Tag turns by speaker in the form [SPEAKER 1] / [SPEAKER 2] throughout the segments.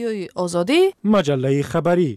[SPEAKER 1] آزادی
[SPEAKER 2] مجله خبری.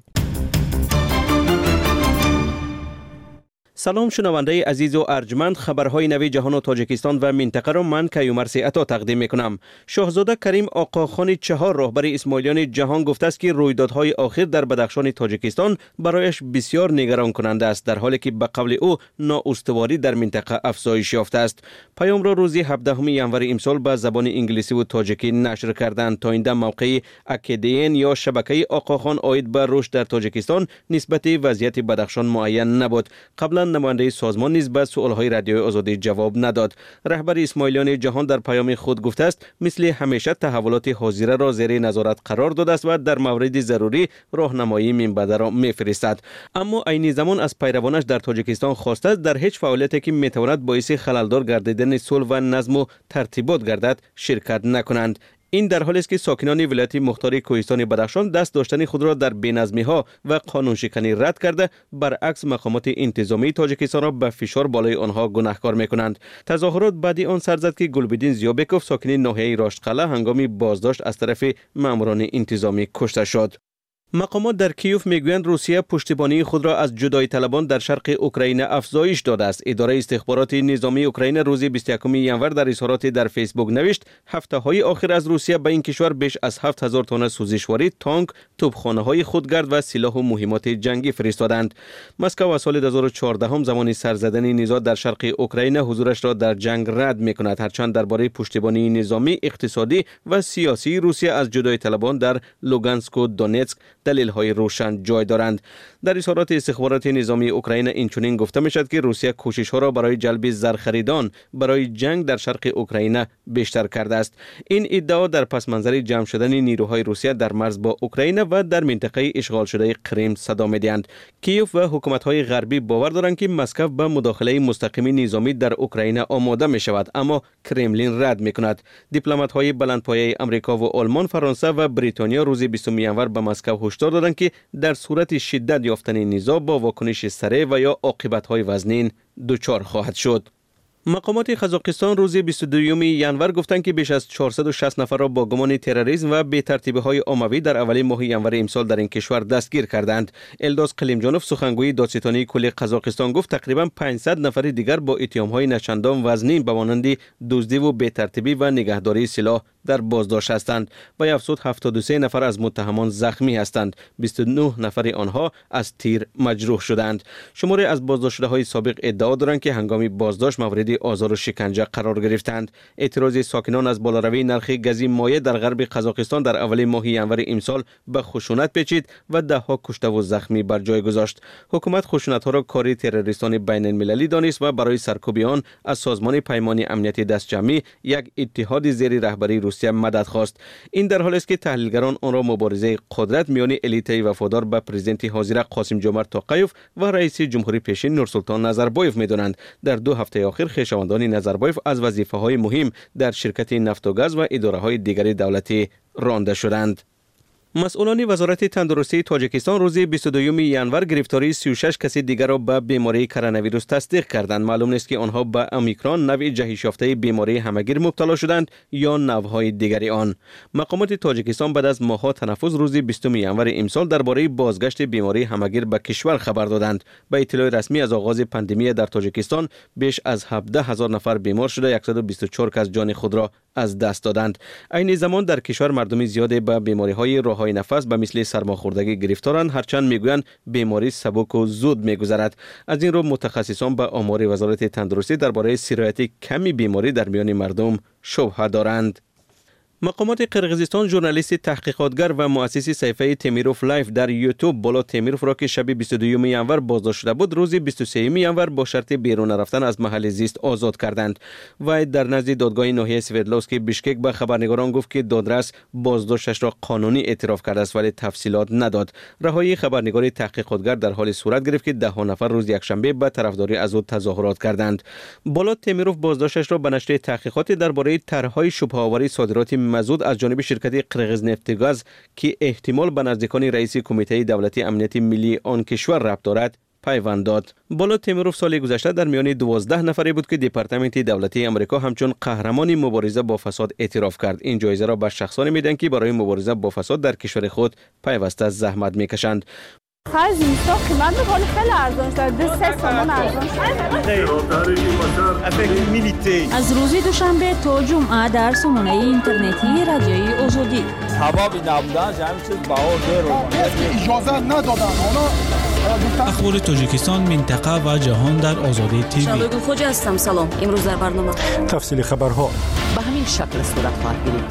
[SPEAKER 3] سلام شنونده عزیز و ارجمند، خبرهای نوی جهان و تاجیکستان و منطقه را من کیومرث عطا تقدیم میکنم. شاهزاده کریم آقاخان چهار راهبر اسماعیلیان جهان گفته است که رویدادهای اخیر در بدخشان تاجیکستان برایش بسیار نگران کننده است، در حالی که به قول او نااستواری در منطقه افزایش یافته است. پیام را روز 17 ژانویه امسال به زبان انگلیسی و تاجیکی نشر کردند. تا اینجا موقع اکیدین یا شبکه آقاخان عاید به رشد در تاجیکستان نسبت وضعیت بدخشان معین نبود. قبلا نماینده سازمان نیز به سوالهای رادیوی آزادی جواب نداد. رهبر اسماعیلیان جهان در پیام خود گفته است مثل همیشه تحولات حاضره را زیر نظارت قرار داده است و در مورد ضروری راهنمایی منبع را میفرستد. اما عین زمان از پیروانش در تاجیکستان خواسته است در هیچ فعالیتی که میتواند باعث خللدار گردیدن صلح و نظم و ترتیبات گردد شرکت نکنند. این در حالی است که ساکنان ولایت مختار کوهستان بدخشان دست داشتن خود را در بی‌نظمی ها و قانون شکنی رد کرده، برعکس مقامات انتظامی تاجیکستان را به فشار بالای آنها گناهکار میکنند. تظاهرات بعدی آن سر زد که گلبدین زیابکوف ساکن ناحیه راشتقلعه هنگام بازداشت از طرف ماموران انتظامی کشته شد. مقامات در کیوف میگویند روسیه پشتیبانی خود را از جدای طلبان در شرق اوکراین افزایش داده است. اداره استخبارات نظامی اوکراین روز 21 ژانویه در اظهاراتی در فیسبوک نوشت هفته های آخر از روسیه به این کشور بیش از 7000 تن سوزشواری، تانک، توپخانه‌های خودگرد و سلاح و مهمات جنگی فرستادند. مسکو از سال 2014 هم زمان سرزدن نزاع در شرق اوکراین حضورش را در جنگ رد میکند، هرچند درباره پشتیبانی نظامی، اقتصادی و سیاسی روسیه از جدای طلبان در لوگانسک و دونتسک دلیل‌های روشن جای دارند. در اظهارات استخبارات نظامی اوکراین اینچنین گفته میشد که روسیه کوشش‌ها را برای جلب زرخریدان برای جنگ در شرق اوکراین بیشتر کرده است. این ادعا در پس منظر جمع شدن نیروهای روسیه در مرز با اوکراین و در منطقه اشغال شده کریم صدا می‌دهند. کیف و حکومت‌های غربی باور دارند که مسکو به مداخله مستقیم نظامی در اوکراین آماده می‌شود، اما کرملین رد می‌کند. دیپلمات‌های بلندپایه آمریکا و آلمان، فرانسه و بریتانیا روز 20 ژانویه به مسکو هشدار دادند که در صورت شدت یافتن نزاع با واکنش سریع و یا عاقبت‌های وزنین دچار خواهد شد. مقامات قزاقستان روز 22 ژانویه گفتند که بیش از 460 نفر را با گمان تروریسم و بی‌ترتیبی‌های عمومی در اول ماه ژانویه امسال در این کشور دستگیر کردند. الدوس قلیمجانوف سخنگوی دادستانی کل قزاقستان گفت تقریباً 500 نفر دیگر با اتهام‌های نچندان وزنی به مانند دزدی و بی‌ترتیبی و نگهداری سلاح در بازداشت هستند. با افزود 73 نفر از متهمان زخمی هستند. 29 نفر آنها از تیر مجروح شدند. شماری از بازداشت‌شده‌های سابق ادعا دارند که هنگام بازداشت مورد آزار و شکنجه قرار گرفتند. اعتراض ساکنان از بالاروی نرخ گاز مایع در غرب قزاقستان در اول ماه ژانویه امسال به خشونت پیچید و ده‌ها کشته و زخمی بر جای گذاشت. حکومت خشونت‌ها را کاری تروریستان بین‌المللی دانست و برای سرکوبی آن از سازمان پیمان امنیت دستجمعی، یک اتحاد زیر رهبری روسیه مدد خواست. این در حالی است که تحلیلگران آن را مبارزه قدرت میان الیت وفادار به پرزیدنت حاضر قاسم جمعت توقیف و رئیس جمهوری پیشین نورسلطان نظربایف می‌دانند. در 2 هفته اخیر خویشاوندان نظربایف از وظیفه‌های مهم در شرکت نفت و گاز و اداره‌های دیگر دولتی رانده شدند. مسئولان وزارت تندرستی تاجیکستان روز 22 ژانویه گرفتاری 36 کسی دیگر را به بیماری کرونا ویروس تصدیق کردند. معلوم نیست که آنها به اومیکرون نوع جهش یافته بیماری همگیر مبتلا شدند یا نوع‌های دیگری آن. مقامات تاجیکستان بعد از ماه‌ها تنفس روز 20 ژانویه امسال درباره بازگشت بیماری همگیر به کشور خبر دادند. به اطلاع رسمی از آغاز پاندمی در تاجیکستان بیش از 17,000 نفر بیمار شده، 124 کس جان خود را از دست دادند. عین زمان در کشور مردم زیادی به بیماری‌های راه‌های نفس به مثل سرماخوردگی گرفتارند، هرچند میگویند بیماری سبک و زود میگذرد. از این رو متخصصان به آمار وزارت تندرستی درباره سرایت کمی بیماری در میان مردم شبهه دارند. مقامات قرقیزستان ژورنالیست تحقیقاتگر و مؤسس صفحه تیمیروف لایف در یوتیوب بالا تیمیروف را که شب 22 ژانویه بازداشت شده بود روز 23 ژانویه با شرط بیرون رفتن از محل زیست آزاد کردند. و در نزد دادگاه ناحیه سوردلوفسکی بیشکک به خبرنگاران گفت که دادرس بازداشتش را قانونی اعتراف کرده است ولی تفصیلات نداد. رهایی خبرنگار تحقیقاتگر در حال صورت گرفت که 10 نفر روز یکشنبه به طرفداری از او تظاهرات کردند. بالا تیمیروف بازداشتش را به نشر تحقیقات درباره طرح‌های شبهه‌آور صادرات مزود از جانب شرکت قرقیزنفتگاز که احتمال به نزدیکان رئیس کمیته دولتی امنیت ملی آن کشور ربط دارد پیوند داد. بالا تیمروف سال گذشته در میان 12 نفری بود که دپارتمنت دولتی امریکا همچون قهرمان مبارزه با فساد اعتراف کرد. این جایزه را به شخصانی میدن که برای مبارزه با فساد در کشور خود پیوسته زحمت میکشند.
[SPEAKER 1] خرج اینستا قیمت می‌کنه خیلی ارزان شده 3 تومان ارزان شده.
[SPEAKER 2] از روز دوشنبه تا جمعه در سامانه اینترنتی رادیوی آزادی
[SPEAKER 4] حبابی نبودن همین چیز بهار
[SPEAKER 5] اجازه ندادن
[SPEAKER 6] اخبار تاجیکستان منطقه و جهان در آزادی تیوی.
[SPEAKER 2] شبگون خوجه هستم. سلام. امروز در برنامه
[SPEAKER 5] تفصیل خبرها
[SPEAKER 7] به همین شکل صورت خواهد گرفت.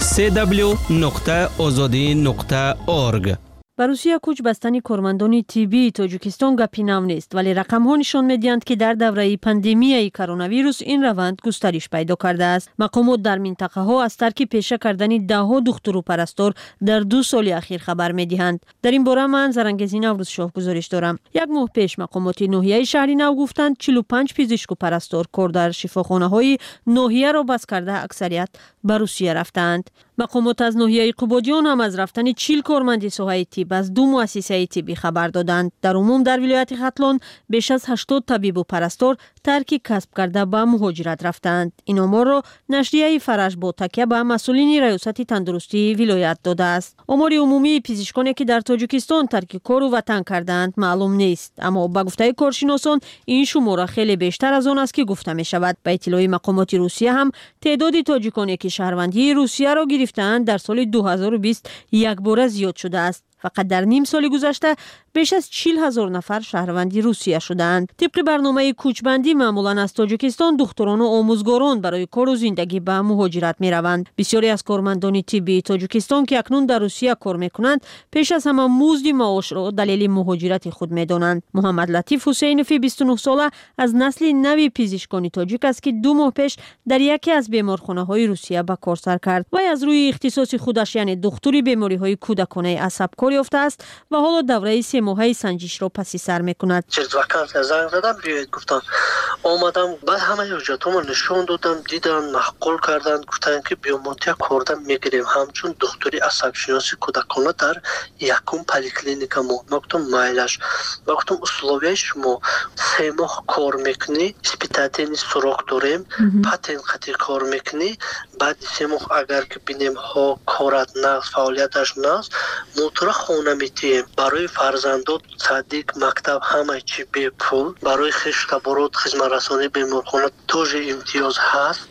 [SPEAKER 3] www.azadi.org.
[SPEAKER 8] با روسیه کوچ بستن کارمندان طبی تاجیکستان گپی نو نیست، ولی رقم‌ها نشان می‌دهند که در دوره پاندمی کرونا ویروس این روند گسترش پیدا کرده است. مقامات در منطقه‌ها از ترک پیشه کردن ده‌ها دکتر و پرستار در 2 سال اخیر خبر می‌دهند. در این باره من زرنگزی نوروز شاه گزارش دارم. یک ماه پیش مقامات ناحیه شهری نو گفتند 45 پزشک و پرستار کار در شفاخانه‌های ناحیه را بس کرده اکثریت به روسیه رفتند. مقامات از ناحیه قبادیان هم از رفتن 40 کارمند ساحه طب از 2 مؤسسه طبی خبر دادند. در عموم در ولایت ختلان بیش از 80 طبیب و پرستار ترک کسب کرده به مهاجرت رفتند. این آمار را نشریه فرج با تکیه به مسئولین ریاست تندرستی ولایت داده است. آمار عمومی پزشکانی که در تاجیکستان ترک کار و وطن کردند معلوم نیست، اما با گفته کارشناسان این شمار خیلی بیشتر از آن است که گفته می شود. به اطلاع مقامات روسیه هم تعداد تاجیکانی که شهروندی روسیه را گرفتند در سال 2020 یک بار زیاد شده است. فقط در نیم سال گذشته بیش از 40,000 نفر شهروندی روسیه شدند. طبق برنامه کوچبندی معمولا از تاجیکستان دختران و آموزگاران برای کار و زندگی به مهاجرت می روند. بسیاری از کارمندان طبی تاجیکستان که اکنون در روسیه کار می کنند پیش از همه مزد معاش را دلیل مهاجرت خود می دانند. محمد لطیف حسینفی 29 ساله از نسل نوی پزشکان تاجیک است که 2 ماه پیش در یکی از بیمارخانه‌های روسیه به کار سر کرد و از روی اختصاص خودش یعنی دکتری بیماری‌های کودکانه عصب کار یافته است و حالا دوره 3 ماهه سنجش را پس سر می‌کند.
[SPEAKER 9] چند وقت زنگ زدم بیاید گفتن اومدم بعد همه حجتامو نشون دادم دیدن معقول کردن گفتن که بیومونتیا کوردم میگیریم همچون دکتری عصب شناسی کودکانه در یکم پلیکلینیکا ما گفتم مایلش گفتم условия شما 3 ماه کار میکنی اسپیتاتینی سراغ داریم پاتین قطعی کار میکنی بعد 3 ماه اگر که بینیم ها کارت نقص فعالیتش نقص موتور خونه میتیم برای فرزندات صدیق مکتب همه چی به پول برای خش تبارات خدمت رسانی بیمارخانه توج امتیاز هست.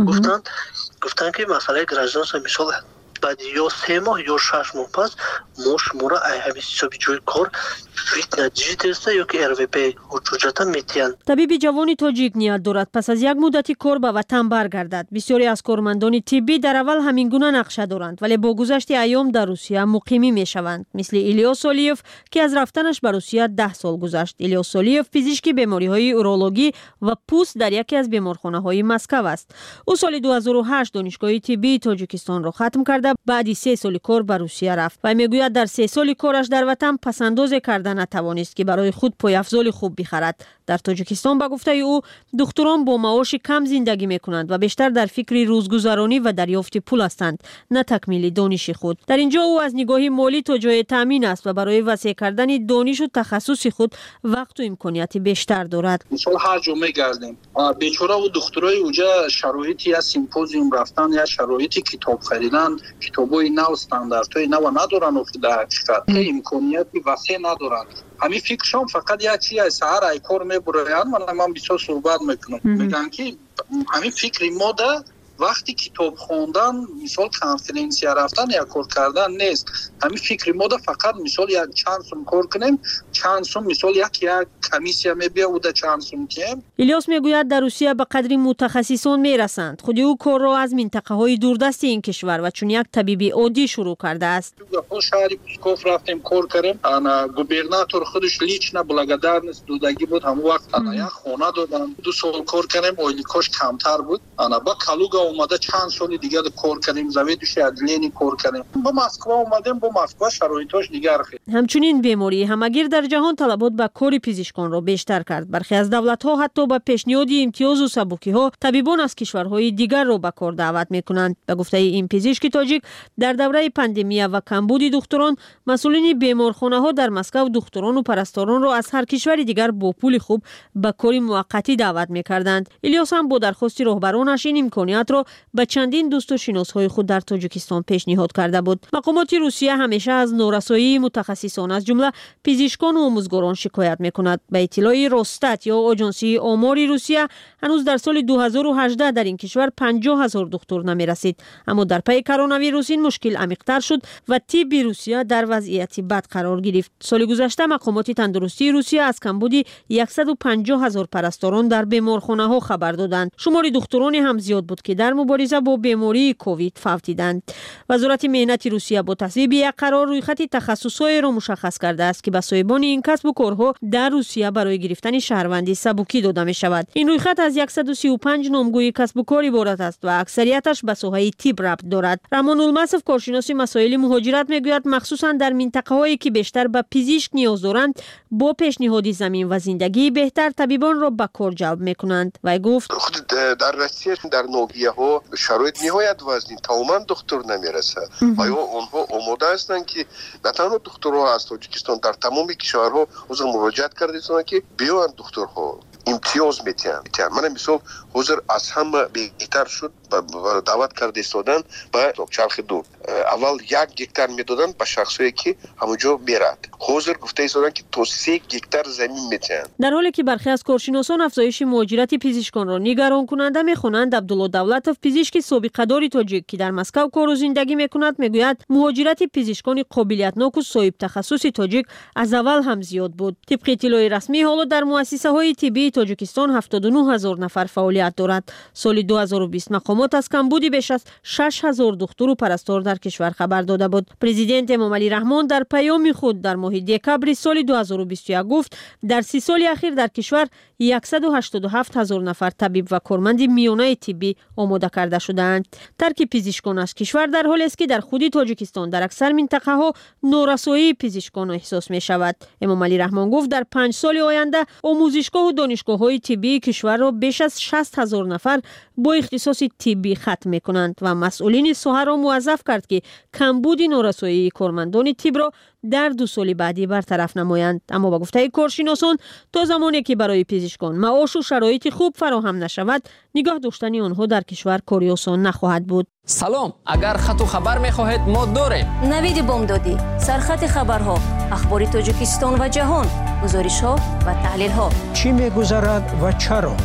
[SPEAKER 9] گفتن که مسئله گراجنس مثال بعد یا 3 ماه یا 6 ماه پس ما شما را همین حسابی جوی کار فیت نتیجه درسته یا که RVP حجتا میتین.
[SPEAKER 8] طبیب جوانی تاجیک نیت دارد پس از یک مدتی کار به وطن برگردد. بسیاری از کارمندان طبی در اول همین گونه نقشه دارند ولی با گذشت ایام در روسیه مقیمی میشوند، مثل ایلیاس سالیف که از رفتنش به روسیه 10 سال گذشت. ایلیاس سالیف پزشک بیماری‌های اورولوژی و پوست در یکی از بیمارخانه‌های مسکو است. او سال 2008 دانشگاه طبی تاجیکستان را ختم کرده بعد 3 سال کار به روسیه رفت و میگوید در 3 سال کارش در وطن پسنداز کرده نتوانست که برای خود پایافزال خوب بخرد. در تاجیکستان به گفته او دکتران با معاش کم زندگی میکنند و بیشتر در فکر روزگذرانی و دریافت پول هستند نه تکمیل دانش خود. در اینجا او از نگاه مالی تا جای تامین است و برای وسیع کردن دانش و تخصص خود وقت و امکانیت بیشتر دارد.
[SPEAKER 10] مثلا هر جا میگردیم بیچاره و دکترای اوجا شرایطی از سیمپوزیوم رفتن یا شرایطی کتاب خریدن کتابای نو استانداردهای نو ندارن و در حقیقت امکانیتی وسیع ندارن. همین فکرشون فقط یک چیز از سهر ای کار میبرن و من بسیار صحبت میکنم میگن که همین فکر ما ده وقتی کتاب خوندن مثال کنفرانسیا رفتن یا کار کردن نیست. همین فکر ما ده فقط مثال یک چند سوم کار کنیم چند سوم مثال یک کمیسیا میبیا و ده چند سوم کنیم.
[SPEAKER 8] الیاس میگوید در روسیه به قدری متخصصان میرسند. خود او کار را از منطقه های دوردست این کشور و چون یک طبیب عادی شروع کرده است.
[SPEAKER 10] تو شهر پسکوف رفتیم کار کردیم انا گوبرناتور خودش لیچنا بلاگدارنس دودگی بود هم وقت انا یک خونه دادن 2 سال کار کردیم اویلیکوش کمتر بود انا با کالوگا اومده چند سال دیگه کار کنیم زویدش ادلینی کار کنیم با مسکو اومدیم با مسکو شرایطش دیگر خیلی.
[SPEAKER 8] همچنین بیماری همگیر در جهان طلبات به کار پزشکان را بیشتر کرد. برخی از دولت‌ها حتی به پیشنهاد امتیاز و سبکی‌ها طبیبان از کشورهای دیگر را به کار دعوت می‌کنند. به گفته این پزشک تاجیک در دوره پاندمی و کمبود دکتران، مسئولین بیمارخانه‌ها در مسکو دکتران و پرستاران را از هر کشور دیگر با پول خوب به کار موقتی دعوت می‌کردند. الیاس هم با درخواست رهبرانش این امکانیت را به چندین دوست و شناس‌های خود در تاجیکستان پیشنهاد کرده بود. مقامات روسیه همیشه از نارسایی متخصصان از جمله پزشکان و آموزگاران شکایت می‌کند. به اطلاع روستات یا آژانسی آمار روسیه، هنوز در سال 2018 در این کشور 50,000 دکتر نمی‌رسید. اما در پی کرونا ویروس این مشکل عمیق‌تر شد و طب روسیه در وضعیتی بد قرار گرفت. سال گذشته مقامات تندرستی روسیه از کمبودی 150,000 پرستاران در بیمارخانه‌ها خبر دادند. شمار دکتران هم زیاد بود که در مبارزه با بیماری کووید فوتیدند. وزارت مهنت روسیه با تصویب یک قرار رویخط تخصص‌های را مشخص کرده است که به صاحبان این کسب و کارها در روسیه برای گرفتن شهروندی سبوکی داده می شود. این رویخط از 135 نامگوی کسب و کار عبارت است و اکثریتش به ساحه طب ربط دارد. رمان المصف کارشناس مسائل مهاجرت میگوید مخصوصا در منطقه‌هایی که بیشتر به پزشک نیاز دارند با پیشنهاد زمین و زندگی بهتر طبیبان را به کار جلب میکنند. و گفت
[SPEAKER 11] خود در روسیه در نوگیه‌ها شرایط نهایت وزنی تماما دکتر نمیرسه. آیا اونها آماده هستند که نه تنها دکترها از تاجیکستان در تمام کشورها حضور مراجعت کردند که بیان دکترها امتیاز میتین. من مثال حضور از هم بهتر شد و دعوت کرده استادن به چرخ دور. اول 1 گیتار میدادن به شخصی که همونجا میرد. حضور گفته ایستادن که تو 3 گیتار زمین میتین.
[SPEAKER 8] در حالی که برخی از کارشناسان افزایش مهاجرت پزشکان را نگران کننده میخوانند، عبدالله دولتوف پزشک سابق داری تاجیک که در مسکو کار و زندگی میکند میگوید مهاجرت پزشکان قابلیتناک و صاحب تخصص تاجیک از اول هم زیاد بود. طبق اطلاع رسمی حالا در مؤسسه های طبی تاجیکستان 79,000 نفر فعالیت دارد. سال 2020 مقامات از کمبودی بیش از 6,000 دکتر و پرستار در کشور خبر داده بود. پرزیدنت امام علی رحمان در پیام خود در ماه دکبر سال 2021 گفت در 30 سال اخیر در کشور 187,000 نفر طبیب و کارمند میانه طبی آماده کرده شدند. ترک پزشکان از کشور در حالی است که در خود تاجیکستان در اکثر منطقه ها نارسایی پزشکان احساس می شود. امام علی رحمان گفت در 5 سال آینده آموزشگاه و دانشگاه های طبی کشور را بیش از 60,000 نفر با اختصاص طبی ختم می کنند و مسئولین ساحه را موظف کرد که کمبود نارسایی کارمندان طب را در 2 سال بعدی برطرف نمایند. اما با گفته کارشناسان تا زمانی که برای پزشکان معاش و شرایط خوب فراهم نشود نگاه داشتن آنها در کشور کاری آسان نخواهد بود.
[SPEAKER 12] سلام، اگر خط و خبر می‌خواهید ما داریم.
[SPEAKER 13] نوید بامدادی، سرخط خبرها، اخبار تاجیکستان و جهان، گزارش‌ها و تحلیل‌ها.
[SPEAKER 14] چی می‌گذرد و چرا؟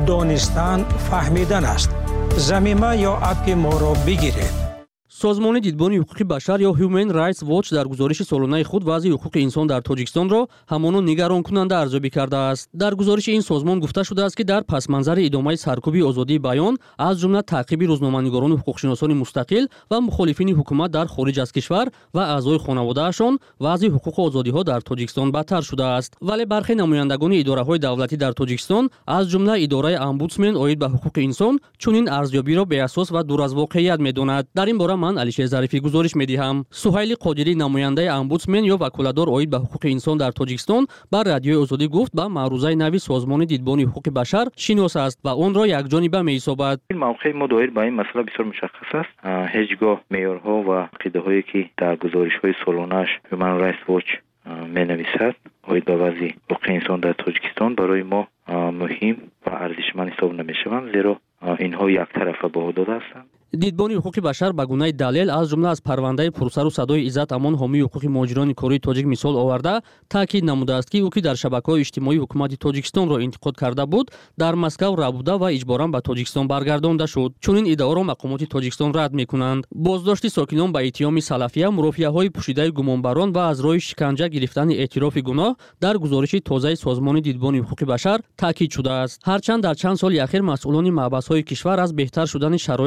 [SPEAKER 14] دانستن فهمیدن است. زمینه یا اپ ما را بگیرید.
[SPEAKER 15] سازمان دیدبانی حقوق بشر یا Human Rights Watch در گزارش سالانه خود وضع حقوق انسان در تاجیکستان را همانا نگران کننده ارزیابی کرده است. در گزارش این سازمان گفته شده است که در پس منظر ادامه سرکوب آزادی بیان از جمله تعقیب روزنامه‌نگاران و حقوق‌شناسان مستقل و مخالفین حکومت در خارج از کشور و اعضای خانواده‌شان وضع حقوق و آزادی‌ها در تاجیکستان بدتر شده است. ولی برخی نمایندگان اداره‌های دولتی در تاجیکستان از جمله اداره امبودسمن عاید به حقوق انسان چنین ارزیابی را بی اساس و دور از واقعیت می‌داند. در این باره من علیشه ظریفی گزارش می‌دهم. سهیل قادری نماینده امبودسمن یا وکالتدار عاید به حقوق انسان در تاجیکستان بر رادیوی آزادی گفت به معروضه نوی سازمان دیدبانی حقوق بشر شناس است و آن را یکجانبه می‌حسابد.
[SPEAKER 16] موقع ما دایر با این مسئله بسیار مشخص است. هیچگاه معیارها و عقیده‌هایی که در گزارش‌های سالانه‌اش Human Rights Watch می‌نویسد عاید به وضع حقوق انسان در تاجیکستان برای ما مهم و ارزشمند حساب نمی‌شوند، زیرا اینها یک طرفه به داده هستند.
[SPEAKER 15] دیدبانی حقوق بشر به گونه دلیل از جمله از پرونده پرسر و صدای عزت امان حامی حقوق مهاجران کره تاجیک مثال آورده تاکید نموده است که او که در شبکه‌های اجتماعی حکومت تاجیکستان را انتقاد کرده بود در مسکو ربوده و اجباراً به تاجیکستان برگردانده شد. چون این ادعا را مقامات تاجیکستان رد می‌کنند. بازداشت ساکنان به اتهام سلفیه، مرافعه‌های پوشیده گمانبران و از راه شکنجه گرفتن اعتراف گناه در گزارش تازه سازمان دیدبانی حقوق بشر تاکید شده است. هرچند در چند سال اخیر مسئولان محبس‌های کشور از بهتر شدن شرایط در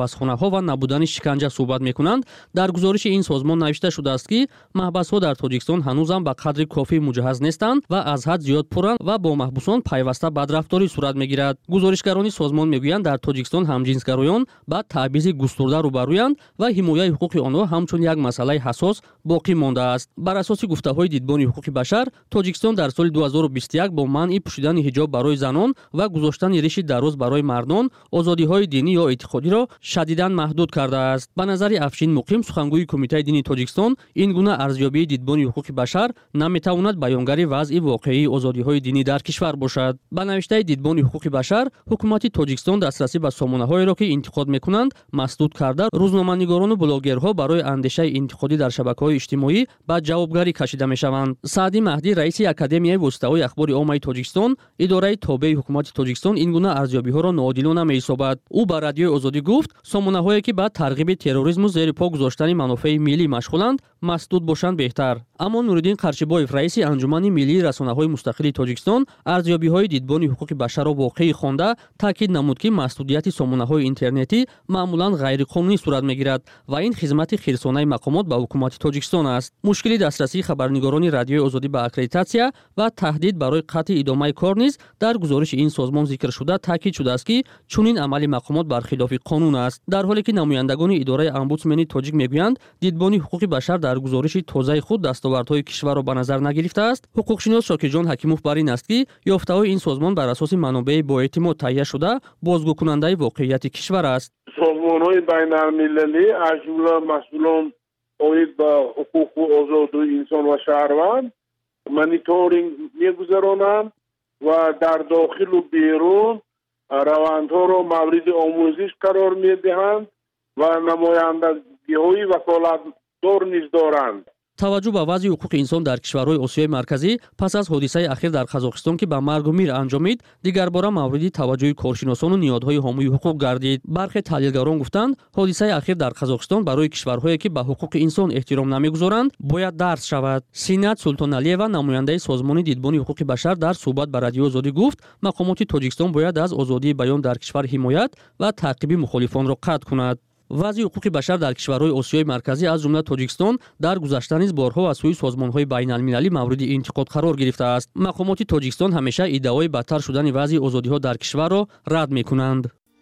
[SPEAKER 15] маҳбасхонаҳо ва набудани шиканҷа суҳбат мекунанд. Дар гузориши ин созмон навишта шудааст, ки маҳбасҳо дар Тоҷикистон ҳанӯзам ба қадри кофӣ муҷаҳҳаз нестанд ва аз ҳад зиёд пурранд ва бо маҳбусон пайваста бадрафторӣ сурат мегирад. Гузоришгарони созмон мегӯянд, дар Тоҷикистон ҳамҷинсгароён ба табъизи густурда рӯбарӯянд ва ҳимояи ҳуқуқи онҳо ҳамчун як масъалаи ҳассос боқӣ мондааст. Бар асоси гуфтаҳои дидбони ҳуқуқи башар, Тоҷикистон дар соли 2021 бо манъи пӯшидани ҳиҷоб барои занон ва гузоштани риши дароз барои мардон озодиҳои динӣ ё эътиқодиро шадидан маҳдуд кардааст. Ба назари Афшин Муқим, сухангӯи Кумитаи дини Тоҷикистон, ин гуна арзёбии дидбони ҳуқуқи башар наметавонад баёнгари вазъи воқеии озодиҳои динӣ дар кишвар бошад. Ба навиштаи дидбони ҳуқуқи башар, ҳукумати Тоҷикистон дастрасӣ ба сомонаҳоеро, ки интиқод мекунанд, масдуд карда, рӯзноманигорону блогерҳо барои андешаи интиқодӣ дар шабакаҳои иҷтимоӣ ба ҷавобгарӣ кашида мешаванд. Саъди Маҳдӣ, раиси Академияи воситаҳои ахбори оммаи Тоҷикистон, идораи тобеи ҳукумати Тоҷикистон, ин гуна арзёбиҳоро ноодилона меҳисобад. Ӯ ба Радиои Озодӣ гуфт, сомонаҳое, ки ба тарғиби терроризму зери по гузоштани манофеи миллӣ машғуланд, масдуд бошанд беҳтар. Аммо Нуриддин Қарчибоев, раиси Анҷумани миллии расонаҳои мустақили Тоҷикистон, арзёбиҳои дидбони ҳуқуқи башарро воқеӣ хонда, таъкид намуд, ки маҳдудияти сомонаҳои интернетӣ маъмулан ғайриқонунӣ сурат мегирад ва ин хизмати хирсонаи мақомот ба ҳукумати Тоҷикистон аст. Мушкили дастрасии хабарнигорони Радиои Озодӣ ба аккредитатсия ва таҳдид барои қатъи идомаи кор низ дар гузориши ин созмон зикр шуда таъкид шудааст, ки чунин амали мақомот бар хилофи қонун аст. Дар ҳоле ки намояндагони идораи омбудсмени тоҷик мегӯянд, дидбони ҳуқуқи башар дар гузориши тозаи худ дастовардҳои кишварро ба назар нагирифтааст, ҳуқуқшинос Шокирҷон Ҳакимов бар ин аст, ки ёфтаҳои ин созмон бар асоси манобеи боэътимод таҳия шуда, бозгӯкунандаи воқеияти кишвар аст.
[SPEAKER 17] созмонҳои байналмилалӣ аз ҷумла масъулон оид ба ҳуқуқу озодии инсон ва шаҳрванд мониторинг мегузаронанд ва дар дохилу берун равандҳоро мавриди омӯзиш қарор медиҳанд ва намояндагиҳои ваколатдор низ доранд.
[SPEAKER 15] таваҷҷӯҳ ба вазъи ҳуқуқи инсон дар кишварҳои Осиёи марказӣ пас аз ҳодисаи ахир дар Қазоқистон, ки ба маргу мир анҷомид, дигарбора мавриди таваҷҷӯҳи коршиносону ниҳодҳои ҳомии ҳуқуқ гардид. Бархе таҳлилгарон гуфтанд, ҳодисаи ахир дар Қазоқистон барои кишварҳое, ки ба ҳуқуқи инсон эҳтиром намегузоранд, бояд дарс шавад. Синат Султоналиева, намояндаи созмони дидбони ҳуқуқи башар, дар суҳбат ба Радиои Озодӣ гуфт, мақомоти Тоҷикистон бояд аз озодии баён дар кишвар ҳимоят ва таъқиби мухолифонро қатъ кунад. вазъи ҳуқуқи башар дар кишварҳои Осиёи марказӣ аз ҷумла Тоҷикистон дар гузашта низ борҳо аз сӯи созмонҳои байналмилалӣ мавриди интиқод қарор гирифтааст. Мақомоти Тоҷикистон ҳамеша иддаои бадтар шудани вазъи озодиҳо дар кишварро рад мекунанд.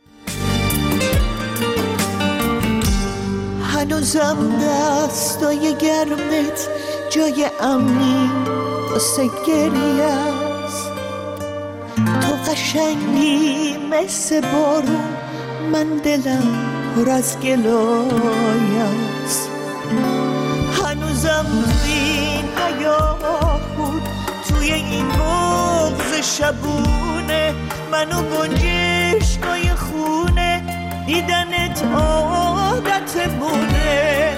[SPEAKER 18] هنوزم دستای گرمت جای امنی واسه گریه است تو قشنگی مثل بارون من دلم پر از گلای است هنوزم توی این حیاهون توی این بغض شبونه منو گنجشکای خونه دیدنت عادتمونه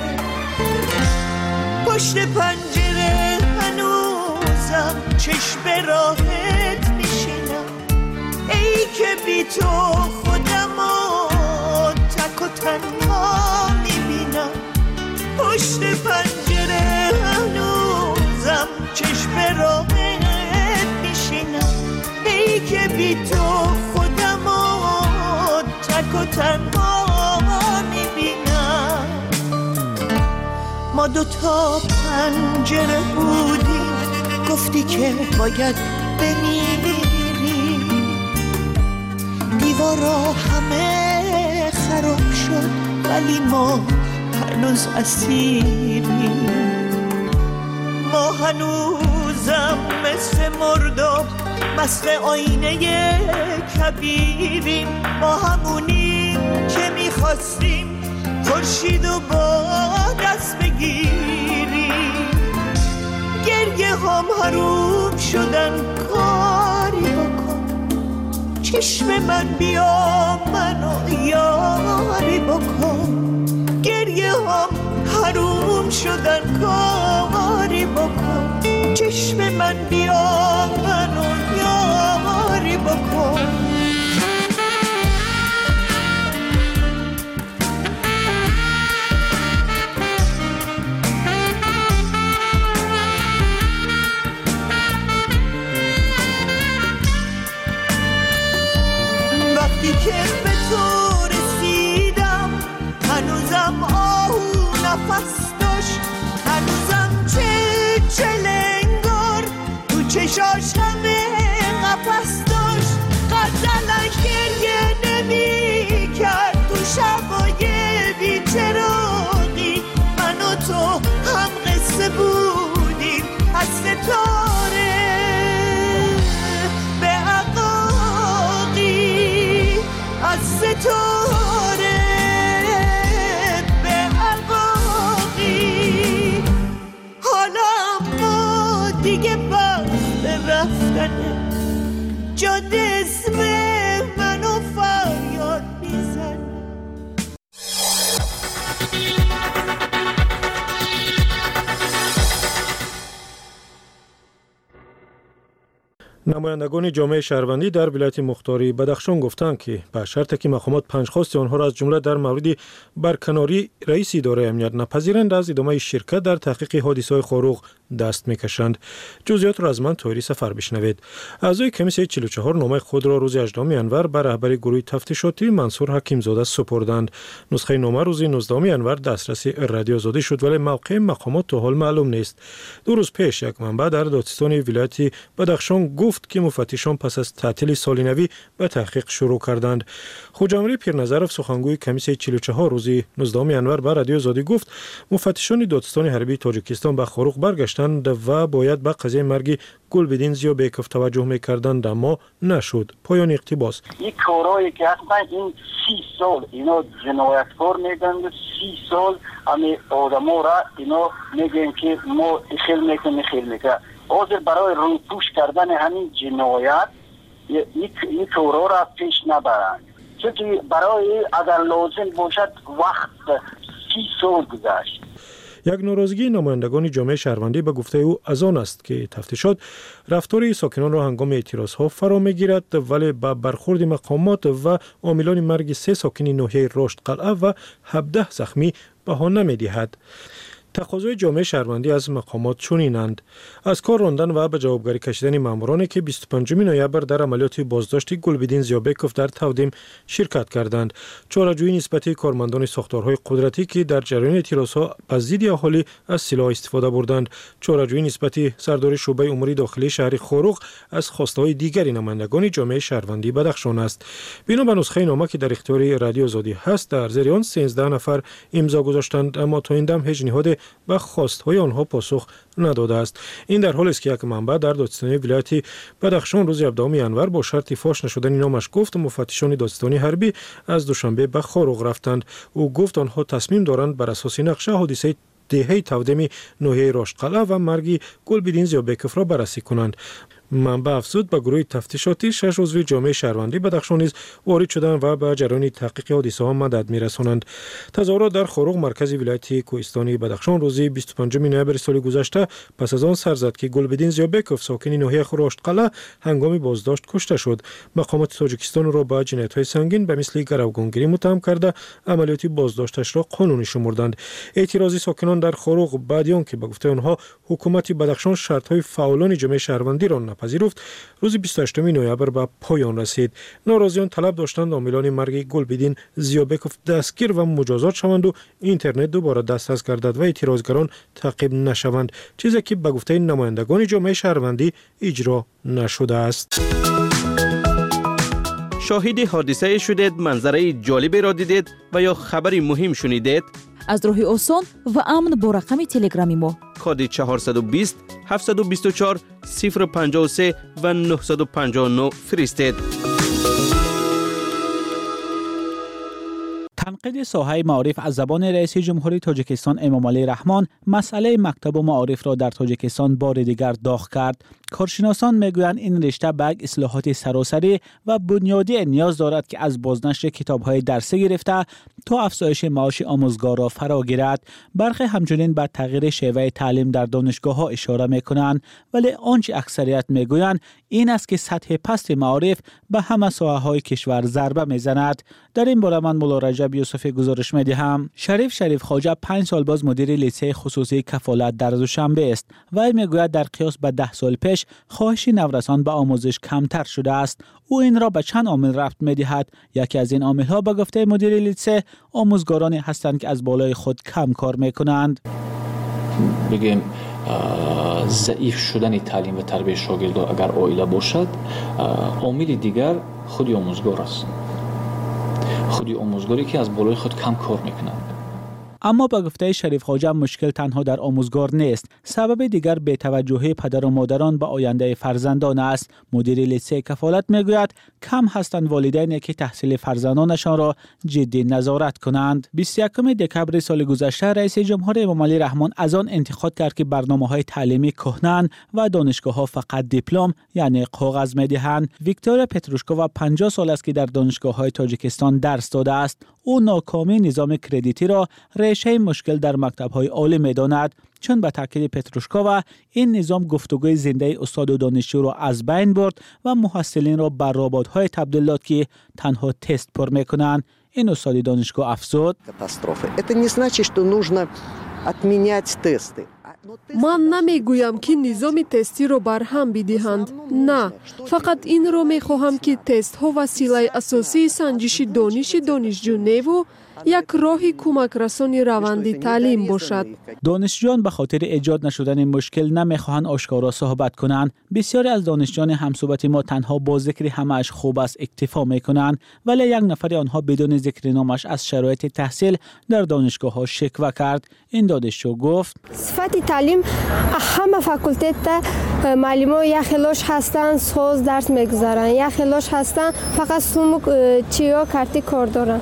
[SPEAKER 18] پشت پنجره هنوزم چشم راحت میشینم ای که بی تو خودمو تک و تنها میبینم پشت پنجره هنوزم چشم راحت میشینم ای که بی تو خودمو تک و تنها میبینم ما دوتا پنجره بودیم گفتی که باید بمیری دیوارا همه خراب شد ولی ما هنوز اسیریم ما هنوزم مثل مرداب مثل آینه کبیریم ما همونیم که میخواستیم خورشید و با دست بگیریم گریه هم حروم شدن کاری بکن چشم من بیا منو یاری بکن گریه هم حروم شدن کاری بکن چشم من بیا منو یاری بکن وقتی که به تو رسیدم میزنه، جاده اسم منو فریاد میزنه.
[SPEAKER 5] نمایندگان جامعه شهروندی در ولایت مختاری بدخشان گفتند که به شرطی که مقامات پنجخواست آنها را از جمله در مورد برکناری رئیس اداره امنیت نپذیرند از ادامه شرکت در تحقیق حادثه‌های خاروق دست میکشند. جزئیات را از من طاهری سفر بشنوید. اعضای کمیسیون 44 نامه خود را روز 18 انور به رهبر گروه تفتیشاتی منصور حکیمزاده سپردند. نسخه نامه روز 19 انور دسترس رادیو آزادی شد ولی موقع مقامات تا حال معلوم نیست. 2 روز پیش یک منبع در دادستان ولایت بدخشان گفت که مفتشان پس از تعطیل سال نوی به تحقیق شروع کردند. خوجامری پیرنظرов سخنگوی کمیسیون 44 روز 19 انور به رادیو آزادی گفت مفتشان دادستان حربی تاجیکستان به خاروق برگشتند و باید به قضیه مرگ گلبدین زیابکوف توجه میکردند اما نشد. پایان اقتباس.
[SPEAKER 19] این کارهایی که اصلا این 30 سال اینا جنایتکار میگن، 30 سال همه آدما را اینا میگن که ما خیل میکنیم. حاضر برای روپوش کردن همین جنایت این کارها را پیش نبرند، چون برای اگر لازم باشد وقت 30 سال گذشت.
[SPEAKER 5] یک ناراضگی نمایندگان جامعه شهروندی به گفته او از آن است که تفتیشات رفتار ساکنان را هنگام اعتراضها فرا میگیرد ولی به برخورد مقامات و عاملان مرگ 3 ساکن ناحیه رشد قلعه و 17 زخمی بهانه میدهد. تقاضای جامعه شهروندی از مقامات چنینند: از کار راندن و به جوابگری کشیدن مامورانی که 25 نوامبر در عملیات بازداشت گلبدین زیابکوف در تودیم شرکت کردند، چاره‌جویی نسبت کارمندان ساختارهای قدرتی که در جریان اعتراضها از ضد اهالی از سلاح استفاده بردند، چاره‌جویی نسبت سردار شعبه امور داخلی شهر خاروق از خواسته‌های دیگری نمایندگان جامعه شهروندی بدخشان است. بنا به نسخه نامه که در اختیار رادیو آزادی هست، در زیر آن 13 نفر امضا گذاشتند اما تا این دم هیچ نهاد به خواستهای آنها پاسخ نداده است. این در حالی است که یک منبع در دادستان ولایت بدخشان روز 17 انور با شرط فاش نشدن نامش گفت مفتشان دادستانی حربی از دوشنبه به خاروق رفتند. او گفت آنها تصمیم دارند بر اساس نقشه حادثه دهه تودیم ناحیه رشد قلعه و مرگ گلبدین زیابکوف را بررسی کنند. منبع افزود به گروه تفتیشاتی 6 عضو جامعه شهروندی بدخشان نیز وارد شدند و به جریان تحقیق حادثه ها مدد می‌رسانند. تظاهرات در خاروق مرکز ولایت کوهستانی بدخشان روز 25 نوامبر سال گذشته پس از آن سر زد که گلبدین زیابکوف ساکن ناحیه رشد قلعه هنگام بازداشت کشته شد. مقامات تاجیکستان را به جنایت‌های سنگین به مثل گروگانگیری متهم کرده عملیات بازداشتش را قانونی شمردند. اعتراضی ساکنان در خاروق بعد از آنکه به گفته آنها حکومت بدخشان شرط‌های فعالان جامعه شهروندی را پذیرفت، روز 28 نوامبر به پایان رسید. ناراضیان طلب داشتند عاملان مرگ گلبدین زیابکوف دستگیر و مجازات شوند و اینترنت دوباره دسترس گردد و اعتراضگران تعقیب نشوند، چیزی که به گفته نمایندگان جامعه شهروندی اجرا نشده است.
[SPEAKER 3] شاهد حادثه شدید، منظره جالبی را دیدید و یا خبری مهم شنیدید؟
[SPEAKER 7] از راه آسان و امن با رقم تلگرامی ما
[SPEAKER 3] کد 420 724 053 و 959 فرستید.
[SPEAKER 20] تنقید ساحه معارف از زبان رئیس جمهوری تاجیکستان امامعلی رحمان مسئله مکتب و معارف را در تاجیکستان بار دیگر داغ کرد. کارشناسان میگویند این رشته به یک اصلاحات سراسری و بنیادی نیاز دارد که از بازنشر کتاب‌های درسی گرفته تا افزایش معاش آموزگاران فرا گیرد. برخی همچنین به تغییر شیوه تعلیم در دانشگاه‌ها اشاره می‌کنند، ولی آنچه اکثریت میگویند این است که سطح پست معارف به همه ساحه‌های کشور ضربه می‌زند. در این باره من مولا رجب یوسفی گزارش می‌دهم. شریف خواجه 5 سال باز مدیر لیسه خصوصی کفالت در دوشنبه است. وی میگوید در قیاس به 10 سال پیش خواهش نورسان به آموزش کمتر شده است. او این را به چند عامل ربط می‌دهد. یکی از این عامل‌ها به گفته مدیر لیسه آموزگارانی هستند که از بالای خود کم کار می‌کنند.
[SPEAKER 21] بگیم ضعیف شدن تعلیم و تربیت شاگردان اگر عائله باشد، عامل دیگر خود آموزگار است. خود آموزگاری که از بالای خود کم کار می‌کنند.
[SPEAKER 20] اما با گفته شریف خواجه مشکل تنها در آموزگار نیست. سبب دیگر بی‌توجهی پدر و مادران به آینده فرزندان است. مدیر لیسه کفالت میگوید کم هستند والدینی که تحصیل فرزندانشان را جدی نظارت کنند. 21 دکمبر سال گذشته رئیس جمهور امام علی رحمان از آن انتقاد کرد که برنامه‌های تعلیمی کهنه‌اند و دانشگاه‌ها فقط دیپلم یعنی کاغذ می‌دهند. ویکتور پتروشکووا 50 سال است که در دانشگاه‌های تاجیکستان درس داده است. او ناکامی نظام کردیتی را ریشه مشکل در مکتب‌های عالی می‌داند، چون به تاکید پتروشکووا این نظام گفتگوی زنده استاد و دانشجو را از بین برد و محصلین را بر ربات‌های تبدیل داد که تنها تست پر می‌کنند. این استاد دانشگاه افزود:
[SPEAKER 1] Это не значит, что нужно отменять тесты.
[SPEAKER 22] من نمیگویم که نظام تستی رو برهم بدهند. نه، فقط این رو میخواهم که تست ها وسیله اساسی سنجش دانش دانشجو و یک راهی کمک رسانی روند تعلیم باشد.
[SPEAKER 20] دانشجویان به خاطر ایجاد نشدن مشکل نمیخواهند آشکارا صحبت کنند. بسیاری از دانشجویان همصحبت ما تنها با ذکر همه‌اش خوب است اکتفا میکنند، ولی یک نفر آنها بدون ذکر نامش از شرایط تحصیل در دانشگاه‌ها شکوه کرد. این دانشجو گفت:
[SPEAKER 23] صفت تعلیم همه فاکولته معلمان یا خلاش هستن سوز درس میگذارن یا خلاش هستن فقط سومو چیا کارتی کار دارن.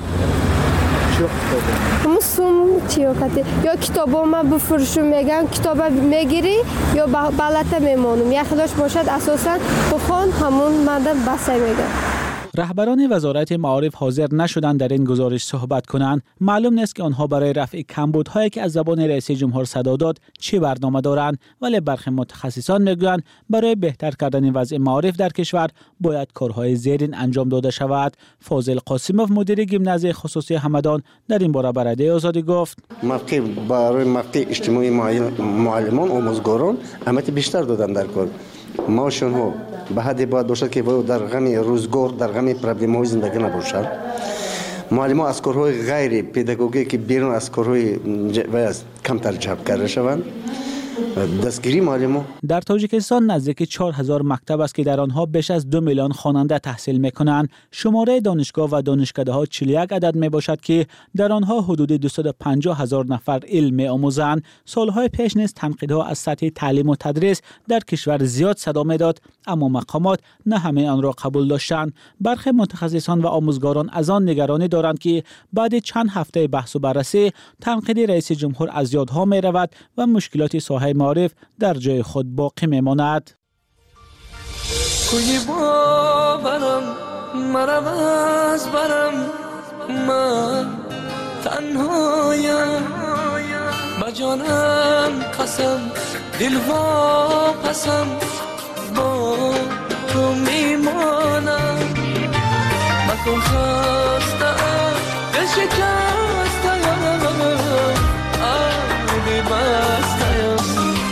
[SPEAKER 23] یا کتابا ما بفروشم میگن کتابا میگیری یا بلته میمونم یا خلاش باشد اساسا بخون همون مردم بسه میگن.
[SPEAKER 20] رهبران وزارت معارف حاضر نشدند در این گزارش صحبت کنند. معلوم نیست که آنها برای رفع کمبودهایی که از زبان رئیس جمهور صدا داد چه برنامه دارند، ولی برخی متخصصان میگویند برای بهتر کردن وضع معارف در کشور باید کارهای زیرین انجام داده شود. فاضل قاسموف مدیر گیمنازیوم خصوصی همدان در این باره به رادیو آزادی گفت:
[SPEAKER 1] موقع برای موقع اجتماعی معلمان و آموزگاران اهمیت بیشتر دادن در کار. ماشون ها به حدی باید باشد که در غم روزگار در غم پرابلم های زندگی نباشد. معلمان از کارهای غیر پداگوژیک که بیرون از کارهای کمتر جلب کرده شوند. دستگیری معلمان
[SPEAKER 20] در تاجیکستان نزدیک 4000 مکتب است که در آنها بیش از 2 میلیون خواننده تحصیل میکنند. شماره دانشگاه و دانشکده‌ها 41 عدد می باشد که در آنها حدود 250,000 نفر علم می‌آموزند. سالهای پیش نیز تنقیدها از سطح تعلیم و تدریس در کشور زیاد صدا می‌داد، اما مقامات نه همه آن را قبول داشتند. برخی متخصصان و آموزگاران از آن نگرانی دارند که بعد چند هفته بحث و بررسی تنقید رئیس جمهور از یادها می‌رود و مشکلات ساحه معارف در جای خود باقی میماند.
[SPEAKER 18] کوی باورم مرم از برم من تنهایم با جانم قسم دل واپسم با تو میمانم مکن خستم دل شکستم آبی بستم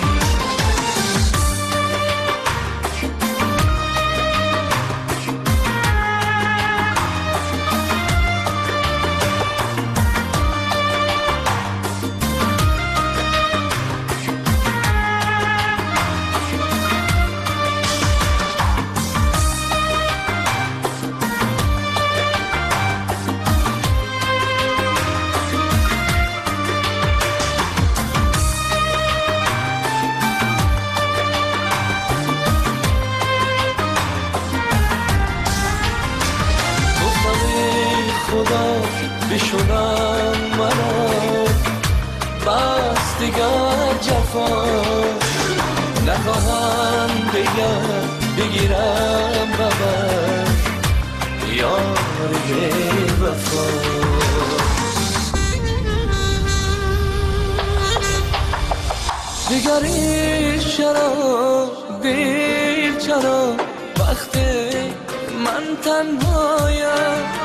[SPEAKER 18] بشونم مرا بس دیگر جفا نخواهم بگیرم ببر یاری وفا دیگری چرا دیر چرا وقتی من تنهایم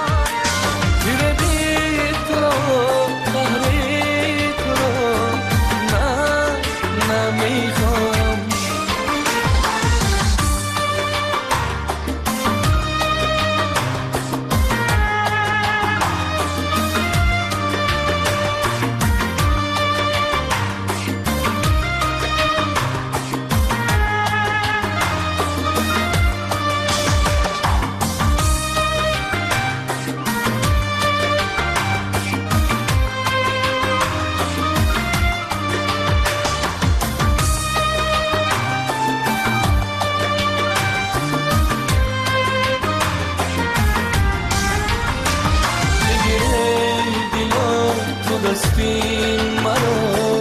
[SPEAKER 18] هستیم مرا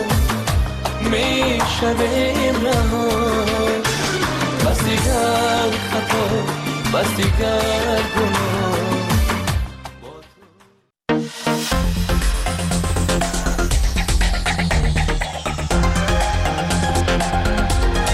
[SPEAKER 18] میشویم رها بس دیگر خطا بس دیگر گناه